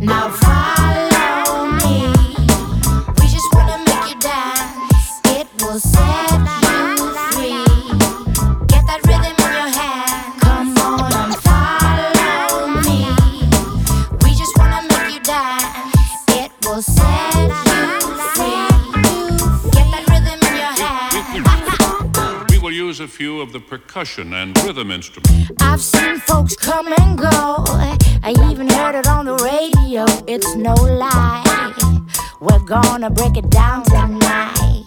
Now follow me. We just wanna make you dance. It will set you free. Get that rhythm in your hand. Come on and follow me. We just wanna make you dance. It will set you free. Get that rhythm in your hand. We will use a few of the percussion and rhythm instruments. I've seen folks come and go. I even heard it on the radio. It's no lie. We're gonna break it down tonight.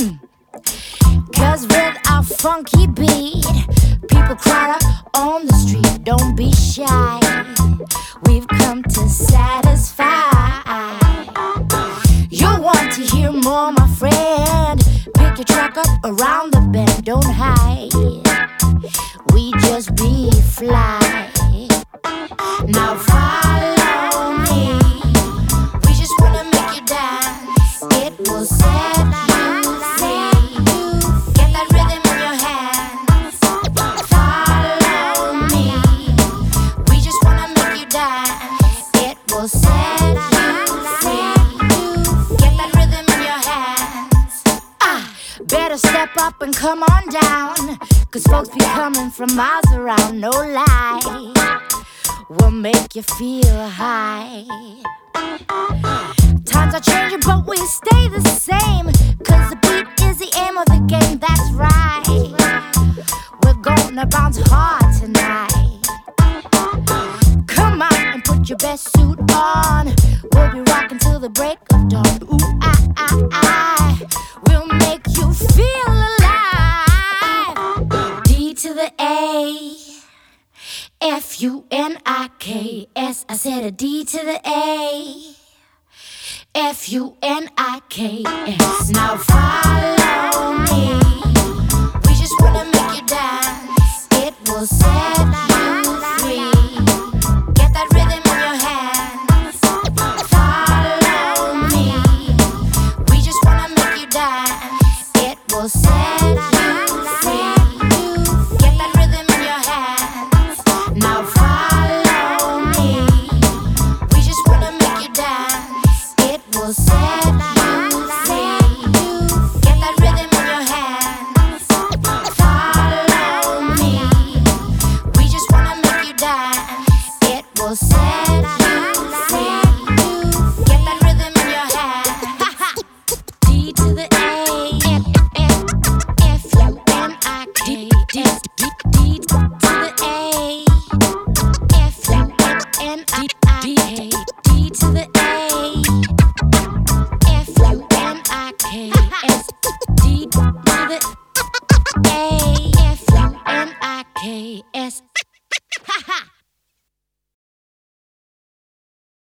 Cause with our funky beat, people crowd up on the street. Don't be shy. We've come to satisfy. You'll want to hear more, my friend. Pick your track up around the bend. Don't hide. We just be fly. Now follow me. We just wanna make you dance. It will set you free. Get that rhythm in your hands. Follow me. We just wanna make you dance. It will set you free. Get that rhythm in your hands. Better step up and come on down. Cause folks be coming from miles around, no lie. We'll make you feel high. Times are changing, but we stay the same. Cause the beat is the aim of the game, that's right. We're gonna bounce hard tonight. Come on and put your best suit on. We'll be rocking till the break of dawn. Ooh, we'll make you feel alive. D to the A, F-U-N-I-K-S. I said a D to the A, F-U-N-I-K-S. Now follow me. We just wanna make you dance. It will set you free. Get that rhythm in your hands. Follow me. We just wanna make you dance. It will set you free. Get that rhythm in your hands. Now follow me. We just wanna make you dance. It will set you free. Get that rhythm in your hands. Follow me. We just wanna make you dance. It will set you free. Get that rhythm in your hands. D to the A, F-U-N-I-K. D to the A, F-U-N-I-K. D to the A,